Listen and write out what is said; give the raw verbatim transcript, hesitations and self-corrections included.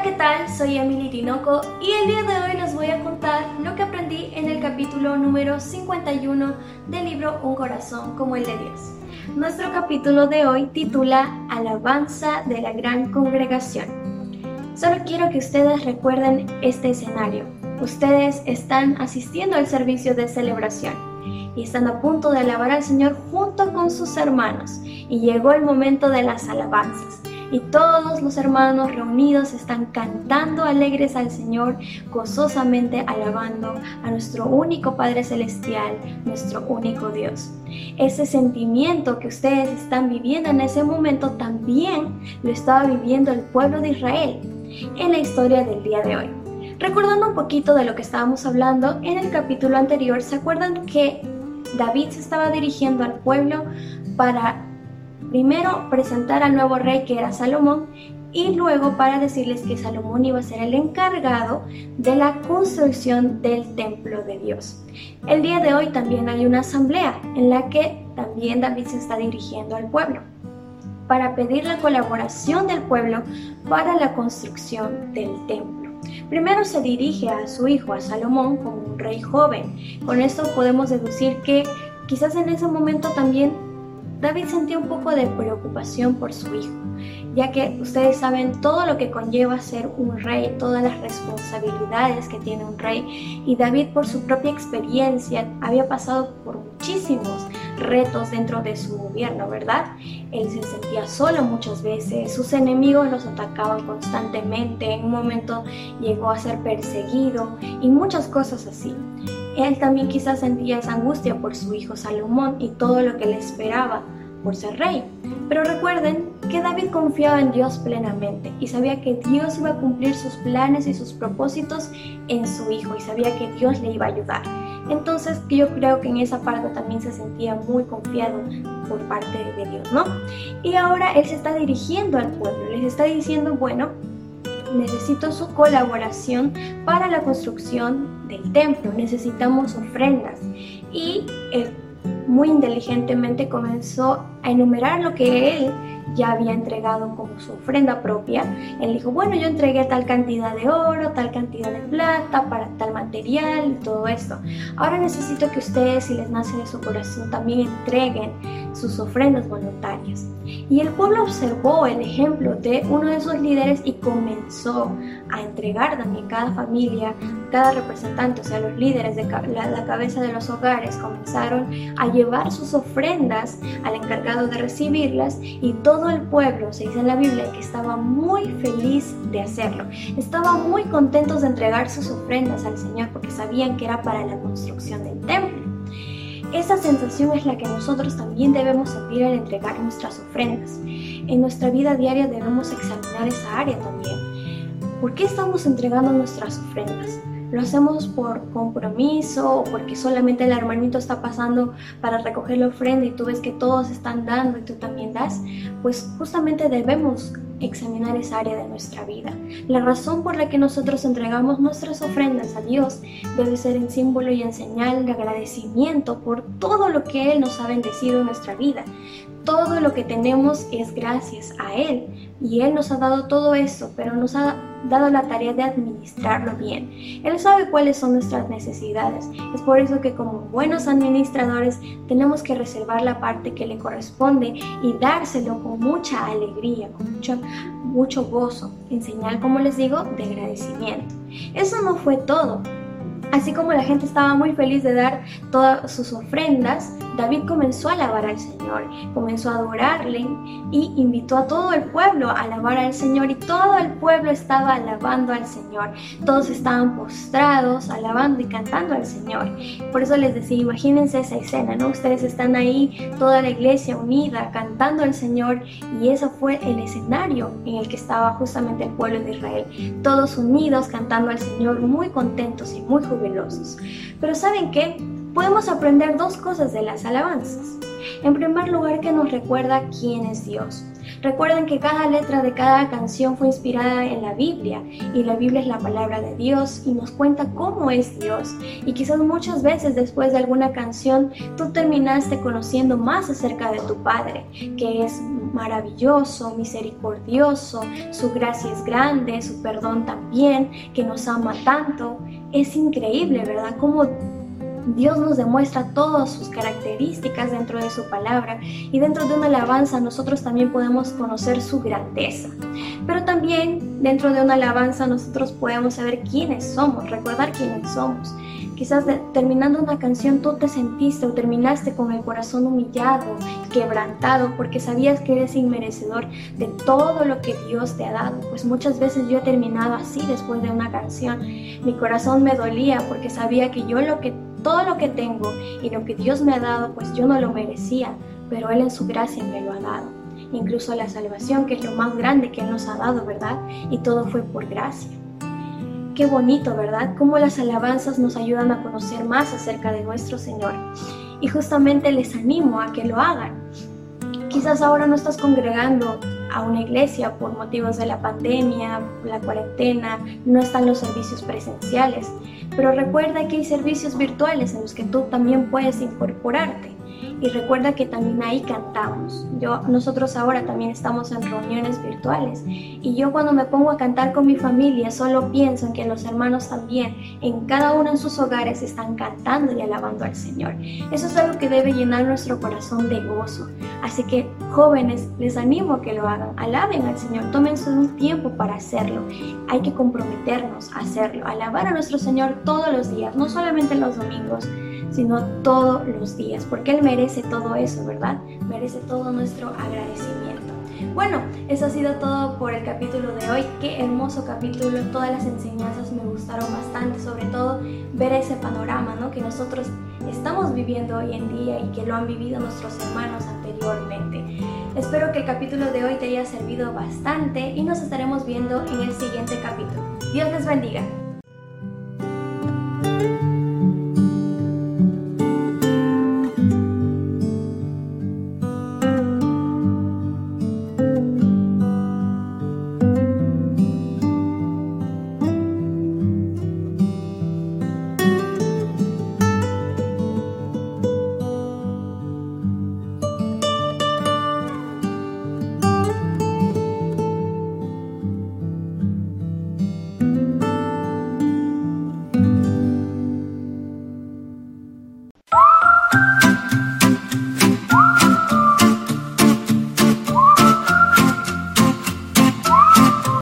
¿qué tal? Soy Emily Tinoco y el día de hoy les voy a contar lo que aprendí en el capítulo número cincuenta y uno del libro Un corazón como el de Dios. Nuestro capítulo de hoy titula Alabanza de la Gran Congregación. Solo quiero que ustedes recuerden este escenario. Ustedes están asistiendo al servicio de celebración y están a punto de alabar al Señor junto con sus hermanos. Y llegó el momento de las alabanzas. Y todos los hermanos reunidos están cantando alegres al Señor, gozosamente alabando a nuestro único Padre Celestial, nuestro único Dios. Ese sentimiento que ustedes están viviendo en ese momento también lo estaba viviendo el pueblo de Israel en la historia del día de hoy. Recordando un poquito de lo que estábamos hablando en el capítulo anterior, ¿se acuerdan que David se estaba dirigiendo al pueblo para primero presentar al nuevo rey que era Salomón y luego para decirles que Salomón iba a ser el encargado de la construcción del templo de Dios? El día de hoy también hay una asamblea en la que también David se está dirigiendo al pueblo para pedir la colaboración del pueblo para la construcción del templo. Primero se dirige a su hijo, a Salomón, como un rey joven. Con esto podemos deducir que quizás en ese momento también David sentía un poco de preocupación por su hijo, ya que ustedes saben todo lo que conlleva ser un rey, todas las responsabilidades que tiene un rey, y David por su propia experiencia había pasado por muchísimos retos dentro de su gobierno, ¿verdad? Él se sentía solo muchas veces, sus enemigos los atacaban constantemente, en un momento llegó a ser perseguido y muchas cosas así. Él también quizás sentía esa angustia por su hijo Salomón y todo lo que le esperaba por ser rey. Pero recuerden que David confiaba en Dios plenamente y sabía que Dios iba a cumplir sus planes y sus propósitos en su hijo y sabía que Dios le iba a ayudar. Entonces yo creo que en esa parte también se sentía muy confiado por parte de Dios, ¿no? Y ahora él se está dirigiendo al pueblo, les está diciendo, bueno, necesito su colaboración para la construcción del templo, necesitamos ofrendas. Y él muy inteligentemente comenzó a enumerar lo que él ya había entregado como su ofrenda propia. Él dijo, bueno, yo entregué tal cantidad de oro, tal cantidad de plata, para tal material y todo esto. Ahora necesito que ustedes, si les nace de su corazón, también entreguen sus ofrendas voluntarias. Y el pueblo observó el ejemplo de uno de sus líderes y comenzó a entregar también cada familia, cada representante, o sea, los líderes de la, la cabeza de los hogares comenzaron a llevar sus ofrendas al encargado de recibirlas, y todo el pueblo, se dice en la Biblia, que estaba muy feliz de hacerlo. Estaban muy contentos de entregar sus ofrendas al Señor porque sabían que era para la construcción del templo. Esa sensación es la que nosotros también debemos sentir al entregar nuestras ofrendas. En nuestra vida diaria debemos examinar esa área también. ¿Por qué estamos entregando nuestras ofrendas? ¿Lo hacemos por compromiso o porque solamente el hermanito está pasando para recoger la ofrenda y tú ves que todos están dando y tú también das? Pues justamente debemos examinar esa área de nuestra vida. La razón por la que nosotros entregamos nuestras ofrendas a Dios debe ser en símbolo y en señal de agradecimiento por todo lo que Él nos ha bendecido en nuestra vida. Todo lo que tenemos es gracias a Él y Él nos ha dado todo esto, pero nos ha dado la tarea de administrarlo bien. Él sabe cuáles son nuestras necesidades. Es por eso que como buenos administradores tenemos que reservar la parte que le corresponde y dárselo con mucha alegría, con mucho, mucho gozo, en señal, como les digo, de agradecimiento. Eso no fue todo. Así como la gente estaba muy feliz de dar todas sus ofrendas, David comenzó a alabar al Señor, comenzó a adorarle y invitó a todo el pueblo a alabar al Señor, y todo el pueblo estaba alabando al Señor. Todos estaban postrados, alabando y cantando al Señor. Por eso les decía, imagínense esa escena, ¿no? Ustedes están ahí, toda la iglesia unida, cantando al Señor, y ese fue el escenario en el que estaba justamente el pueblo de Israel. Todos unidos, cantando al Señor, muy contentos y muy jubilosos. Pero ¿saben qué? Podemos aprender dos cosas de las alabanzas. En primer lugar, que nos recuerda quién es Dios. Recuerden que cada letra de cada canción fue inspirada en la Biblia, y la Biblia es la palabra de Dios y nos cuenta cómo es Dios. Y quizás muchas veces después de alguna canción tú terminaste conociendo más acerca de tu Padre, que es maravilloso, misericordioso, su gracia es grande, su perdón también, que nos ama tanto. Es increíble, ¿verdad? Cómo Dios nos demuestra todas sus características dentro de su palabra, y dentro de una alabanza nosotros también podemos conocer su grandeza. Pero también dentro de una alabanza nosotros podemos saber quiénes somos, recordar quiénes somos. Quizás de, terminando una canción tú te sentiste o terminaste con el corazón humillado, quebrantado, porque sabías que eres inmerecedor de todo lo que Dios te ha dado. Pues muchas veces yo he terminado así después de una canción. Mi corazón me dolía porque sabía que yo lo que todo lo que tengo y lo que Dios me ha dado, pues yo no lo merecía, pero Él en su gracia me lo ha dado. Incluso la salvación, que es lo más grande que Él nos ha dado, ¿verdad? Y todo fue por gracia. Qué bonito, ¿verdad? Cómo las alabanzas nos ayudan a conocer más acerca de nuestro Señor. Y justamente les animo a que lo hagan. Quizás ahora no estás congregando a una iglesia por motivos de la pandemia, la cuarentena, no están los servicios presenciales, pero recuerda que hay servicios virtuales en los que tú también puedes incorporarte. Y recuerda que también ahí cantamos. Yo, nosotros ahora también estamos en reuniones virtuales. Y yo cuando me pongo a cantar con mi familia, solo pienso en que los hermanos también, en cada uno en sus hogares, están cantando y alabando al Señor. Eso es algo que debe llenar nuestro corazón de gozo. Así que, jóvenes, les animo a que lo hagan. Alaben al Señor, tómense un tiempo para hacerlo. Hay que comprometernos a hacerlo, alabar a nuestro Señor todos los días, no solamente los domingos, sino todos los días, porque Él merece todo eso, ¿verdad? Merece todo nuestro agradecimiento. Bueno, eso ha sido todo por el capítulo de hoy. Qué hermoso capítulo, todas las enseñanzas me gustaron bastante, sobre todo ver ese panorama, ¿no?, que nosotros estamos viviendo hoy en día y que lo han vivido nuestros hermanos anteriormente. Espero que el capítulo de hoy te haya servido bastante y nos estaremos viendo en el siguiente capítulo. Dios les bendiga.